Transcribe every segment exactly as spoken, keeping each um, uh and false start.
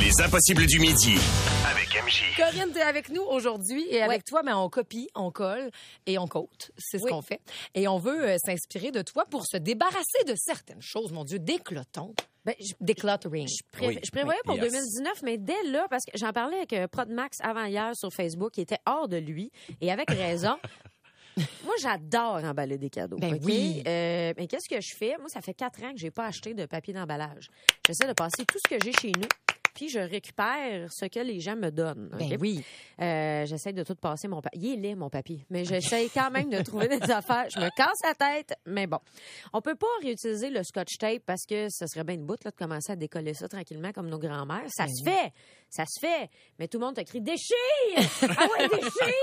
Les Impossibles du Midi. Avec M J. Corinne, t'es avec nous aujourd'hui et avec ouais. toi, ben, on copie, on colle et on cote. C'est ce oui. qu'on fait. Et on veut euh, s'inspirer de toi pour se débarrasser de certaines choses. Mon Dieu, déclotons. Ben, je, Decluttering. Je, pré- Oui. je prévoyais pour Yes. deux mille dix-neuf, mais dès là, parce que j'en parlais avec euh, Prodmax avant hier sur Facebook, qui était hors de lui, et avec raison. Moi, j'adore emballer des cadeaux. Ben okay? oui. Euh, mais qu'est-ce que je fais? Moi, ça fait quatre ans que j'ai pas acheté de papier d'emballage. J'essaie de passer tout ce que j'ai chez nous, puis je récupère ce que les gens me donnent. Ben okay? oui. Euh, j'essaie de tout passer mon papier. Il est laid, mon papier. Mais j'essaie quand même de trouver des affaires. Je me casse la tête, mais bon. On peut pas réutiliser le scotch tape parce que ce serait bien une boute là, de commencer à décoller ça tranquillement comme nos grands-mères. Ça Ben se oui. fait! Ça se fait! Mais tout le monde te crie « Déchire! Ah ouais, déchire! »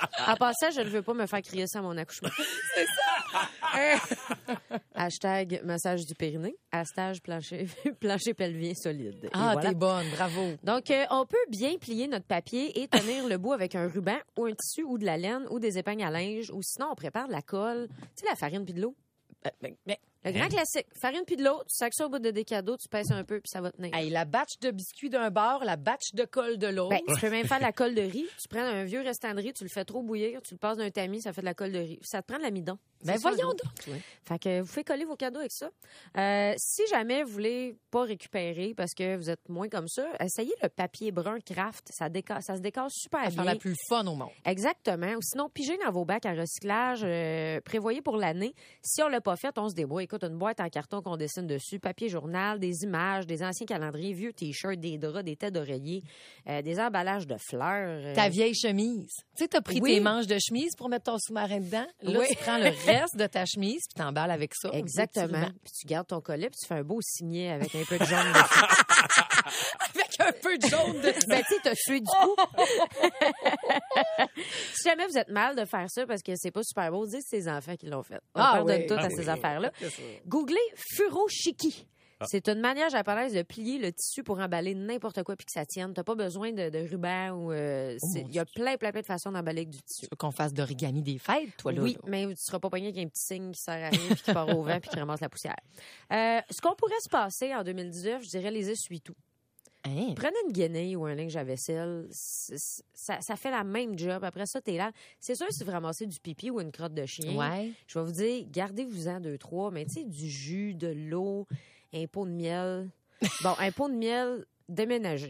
En passant, je ne veux pas me faire crier ça à mon accouchement. C'est ça! Hashtag massage du périnée. Hashtag plancher, plancher pelvien solide. Et Ah, voilà. t'es bonne, bravo. Donc, euh, on peut bien plier notre papier et tenir le bout avec un ruban ou un tissu ou de la laine ou des épingles à linge ou sinon, on prépare de la colle. Tu sais, la farine puis de l'eau. Ben, ben, ben, Le grand classique. Farine puis de l'eau, tu sacs ça au bout de des cadeaux, tu pèses un peu puis ça va tenir. hey, la batch de biscuits d'un bord, la batch de colle de l'autre. Ben, tu peux même faire de la colle de riz. Tu prends un vieux restant de riz, tu le fais trop bouillir, tu le passes d'un tamis, ça fait de la colle de riz. Ça te prend de l'amidon. Ben, C'est ça, voyons gros. donc. Ouais. Fait que vous pouvez coller vos cadeaux avec ça. Euh, si jamais vous voulez pas récupérer parce que vous êtes moins comme ça, essayez le papier brun craft. Ça, déca- ça se décasse super À bien. faire la plus fun au monde. Exactement. Ou sinon, pigez dans vos bacs à recyclage. Euh, prévoyez pour l'année. Si on l'a pas fait, on se débrouille. Écoute, une boîte en carton qu'on dessine dessus, papier journal, des images, des anciens calendriers, vieux t-shirts, des draps, des têtes d'oreiller, euh, des emballages de fleurs. euh, Ta vieille chemise. Tu sais, t'as pris Oui. tes manches de chemise pour mettre ton sous-marin dedans. Là, Oui. tu prends le reste de ta chemise puis t'emballes avec ça. Exactement. Un Puis tu gardes ton collet, puis tu fais un beau signet avec un peu de jaune dessus. avec un peu de jaune dessus. Ben, tu sais, t'as sué du coup. Si jamais vous êtes mal de faire ça parce que c'est pas super beau, dites c'est ses enfants qui l'ont fait. On Ah pardonne oui. tout Ah à oui. ces affaires-là. Googlez furoshiki. C'est une manière japonaise de plier le tissu pour emballer n'importe quoi puis que ça tienne. T'as pas besoin de, de ruban ou... euh, c'est- Il y a plein, plein, plein de façons d'emballer avec du tissu. Tu veux qu'on fasse d'origami des fêtes, toi, là? Oui, là? mais tu seras pas pogné avec un petit signe qui sert à rien puis qui part au vent puis qui ramasse la poussière. Euh, ce qu'on pourrait se passer en deux mille dix-neuf, je dirais les essuie-tout. Hein? Prenez une guenille ou un linge à vaisselle, c'est- c'est- ça, ça fait la même job. Après ça, t'es là. C'est sûr, si vous ramassez du pipi ou une crotte de chien, Ouais. je vais vous dire, gardez-vous-en deux, trois, mais tu sais, du jus, de l'eau, un pot de miel. Bon, un pot de miel déménagé.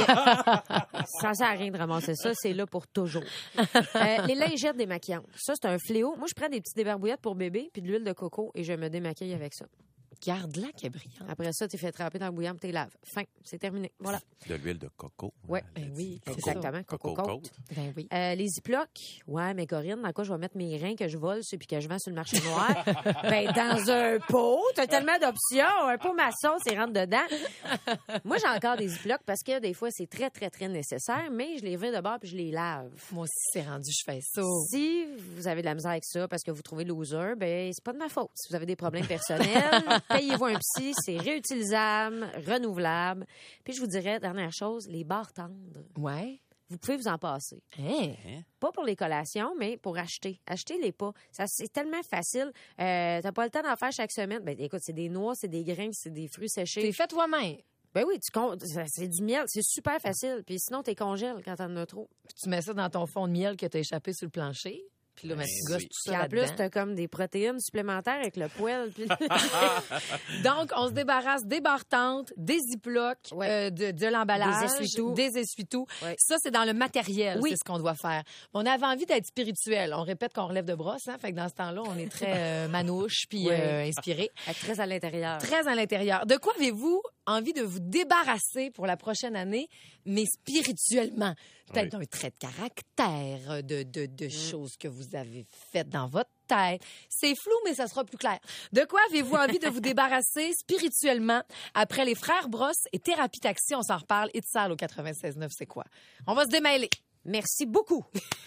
Ça sert à rien de ramasser ça, c'est là pour toujours. Euh, les lingettes démaquillantes, ça, c'est un fléau. Moi, je prends des petites débarbouillettes pour bébé puis de l'huile de coco et je me démaquille avec ça. Garde-la qui est brillante. Après ça, t'es fait tremper dans le bouillon, t'es laves. Fin, c'est terminé. Voilà. De l'huile de coco. Ouais, Elle a ben dit oui, coco. exactement, coco Coco côte. Ben oui. Euh, les ziplocs, ouais, mais Corinne, dans quoi je vais mettre mes reins que je vole puis que je vends sur le marché noir? Ben, dans un pot. T'as tellement d'options. Un pot maçon, c'est rentre dedans. Moi, j'ai encore des ziplocs parce que des fois, c'est très, très, très nécessaire, mais je les vire de bord puis je les lave. Moi aussi, c'est rendu, je fais ça. Si vous avez de la misère avec ça parce que vous trouvez loser, ben, c'est pas de ma faute. Si vous avez des problèmes personnels, payez-vous un psy, c'est réutilisable, renouvelable. Puis je vous dirais, dernière chose, les barres tendres. Ouais. Vous pouvez vous en passer. Hein? Pas pour les collations, mais pour acheter. Achetez-les pas. Ça, c'est tellement facile. Euh, t'as pas le temps d'en faire chaque semaine. Ben, écoute, c'est des noix, c'est des grains, c'est des fruits séchés. T'es fait toi-même. Ben oui, tu con- c'est du miel. C'est super facile. Puis sinon, t'es congèles quand t'en as trop. Puis tu mets ça dans ton fond de miel que t'as échappé sur le plancher. Puis là, ben, tu gosses oui. tout Puis ça en plus, là-dedans. t'as comme des protéines supplémentaires avec le poêle. Puis... Donc, on se débarrasse des barres-tentes, des ziplocs, Ouais. euh, de, de l'emballage, Des essuie-tout. des essuie-tout. Ouais. Ça, c'est dans le matériel, Oui. c'est ce qu'on doit faire. On avait envie d'être spirituel. On répète qu'on relève de brosse, hein? Fait que dans ce temps-là, on est très euh, manouche puis Ouais. euh, inspiré. Être très à l'intérieur. Très à l'intérieur. De quoi avez-vous envie de vous débarrasser pour la prochaine année, mais spirituellement? Peut-être d'un trait de caractère, de, de, de choses que vous avez faites dans votre tête. C'est flou, mais ça sera plus clair. De quoi avez-vous envie de vous débarrasser spirituellement après les Frères Brosse et Thérapie Taxi? On s'en reparle. Itzal au quatre-vingt-seize neuf, c'est quoi? On va se démêler. Merci beaucoup.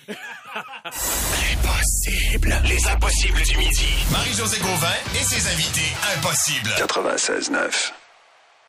Impossible. Les Impossibles du Midi. Marie-Josée Gauvin et ses invités impossibles. quatre-vingt-seize neuf.